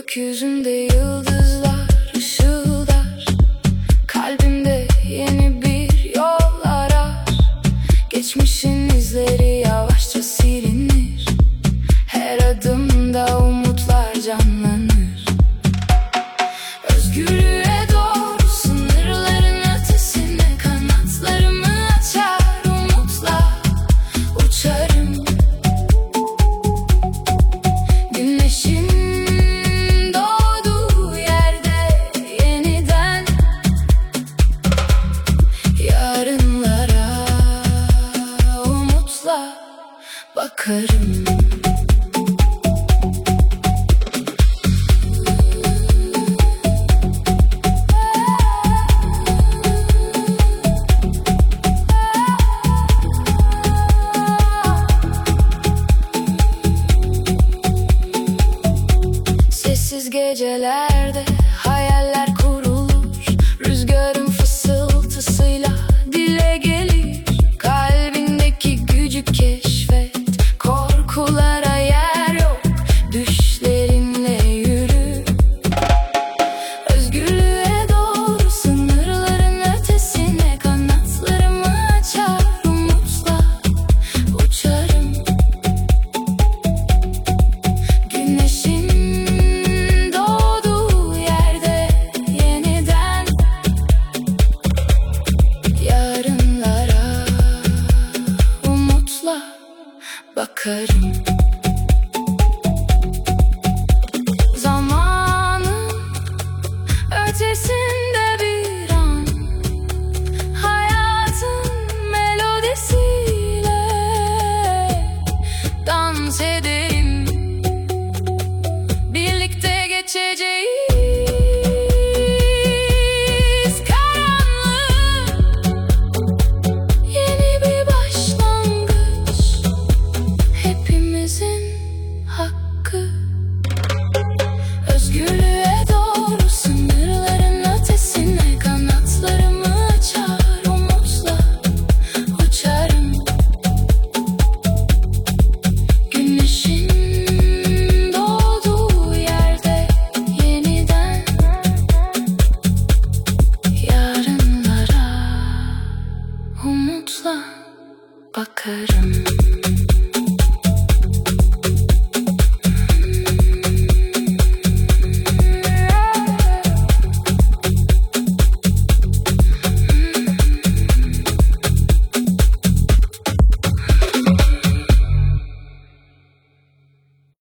Gökyüzünde yıldızlar ışıldar, kalbimde yeni bir yol arar. Geçmişin izleri yavaşça silinir, her adımda umutlar canlanır. Özgürlüğe doğru, sınırların ötesine kanatlarımı açar, umutla uçarım. Güneşin doğduğu yerde yeniden yarınlara umutla bakarım. Sessiz gecelerde hayaller kurulur, rüzgarın fısıltısıyla dile gelir. Kalbindeki gücü keşfet, korkulara yer yok, düşlerinle yürü. Özgürlüğe doğru, sınırların ötesine kanatlarımı açar, umutla uçarım. Güneşin doğduğu yerde yeniden yarınlara umutla bakarım. Zamanın ötesinde bir an, hayatın melodisiyle dans edelim. Birlikte geçeceğiz karanlığı, yeni bir başlangıç, hepimizin hakkı. Özgürlüğe doğru, sınırların ötesine kanatlarımı açar, umutla uçarım. Güneşin doğduğu yerde yeniden yarınlara umutla bakarım.